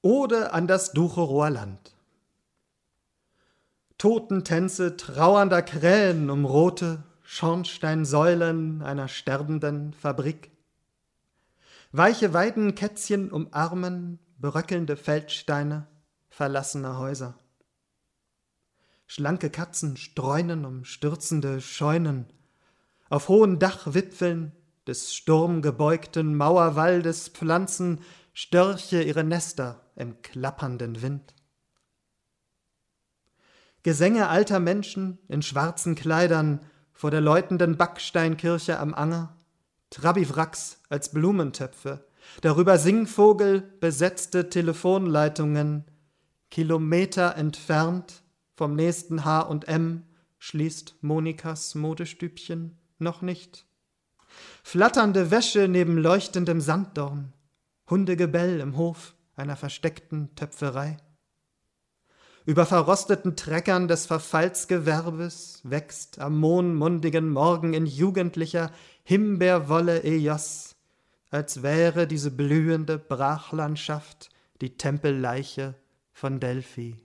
Ode an das Ducherower Land. Totentänze trauernder Krähen um rote Schornsteinsäulen einer sterbenden Fabrik. Weiche Weidenkätzchen umarmen bröckelnde Feldsteine verlassener Häuser. Schlanke Katzen streunen um stürzende Scheunen auf hohen Dachwipfeln des sturmgebeugten Mauerwaldes pflanzen Störche ihre Nester im klappernden Wind. Gesänge alter Menschen in schwarzen Kleidern vor der läutenden Backsteinkirche am Anger, Trabiwracks als Blumentöpfe, darüber Singvogel besetzte Telefonleitungen, Kilometer entfernt vom nächsten H&M schließt Monikas Modestübchen noch nicht. Flatternde Wäsche neben leuchtendem Sanddorn, Hundegebell im Hof einer versteckten Töpferei. Über verrosteten Treckern des Verfallsgewerbes wächst am mohnmundigen Morgen in jugendlicher Himbeerwolle Eos, als wäre diese blühende Brachlandschaft die Tempelleiche von Delphi.